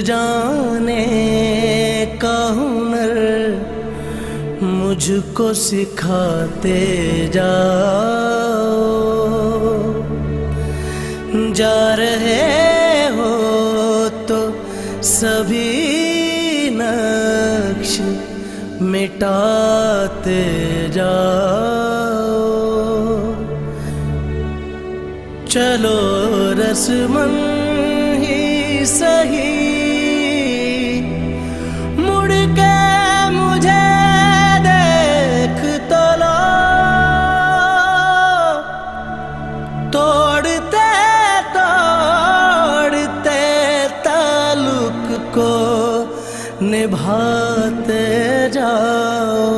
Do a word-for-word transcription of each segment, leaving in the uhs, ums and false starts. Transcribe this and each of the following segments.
जाने का हुनर मुझको सिखाते जाओ। जा रहे हो तो सभी नक्श मिटाते जाओ। चलो रस्मन ही सही मुड़ के मुझे देख तो लो। तोड़ते तोड़ते ताल्लुक को निभाते जाओ।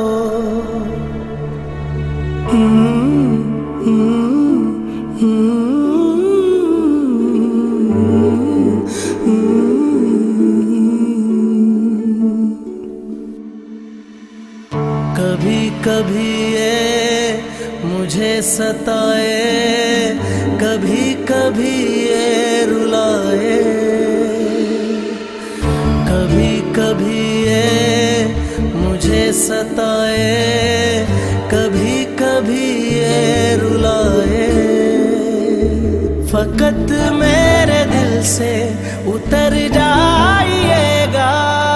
कभी कभी ये मुझे सताए, कभी कभी ये रुलाए। कभी कभी ये मुझे सताए, कभी कभी ये रुलाए। फकत मेरे दिल से उतर जाइएगा,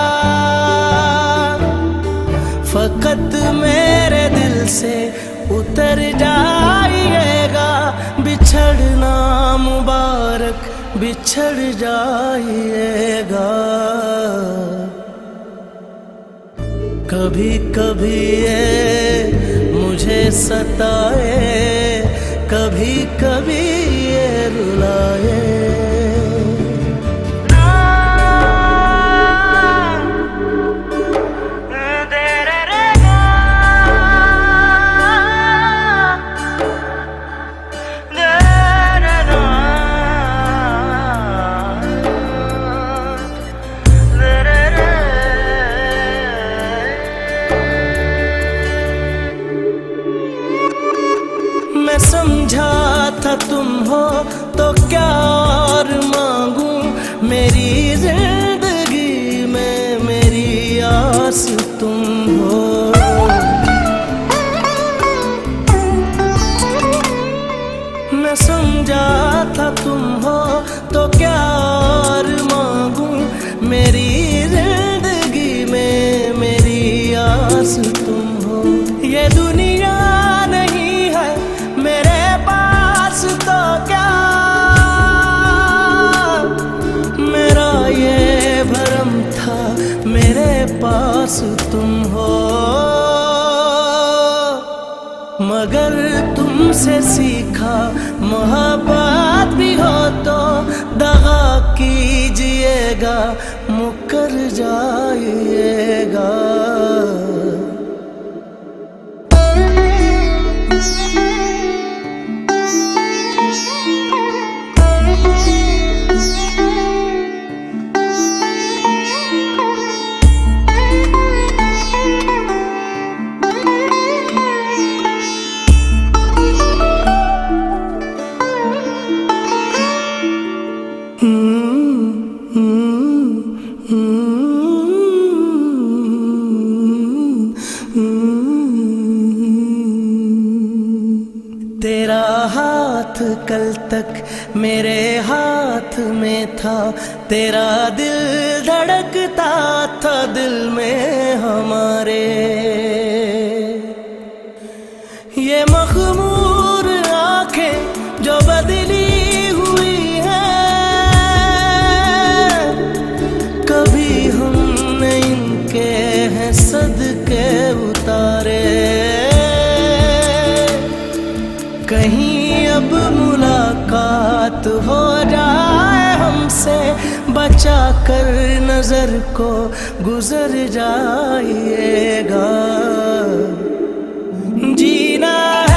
फकत मेरे दिल से उतर जाइएगा। बिछड़ना मुबारक बिछड़ जाइएगा। कभी कभी ये मुझे सताए, कभी कभी ये रुलाए। मैं समझा था तुम हो तो क्या और मांगूं। मेरी जिंदगी में मेरी आस तुम हो। मैं समझा था तुम हो तो क्या और मांगूं। मेरी जिंदगी में मेरी आस तुम हो। ये दुनिया तो क्या मेरा ये भरम था, मेरे पास तुम हो। मगर तुमसे सीखा मोहब्बत भी हो तो दगा कीजिएगा, मुकर जाइएगा। तेरा हाथ कल तक मेरे हाथ में था। तेरा दिल धड़कता था दिल में हमारे। ये मखमूर आंखें जो बदली हुई हैं, कभी हमने इनके हैं सदके उतारे। कहीं अब मुलाकात हो जाए हमसे, बचा कर नजर को गुजर जाइएगा। जीना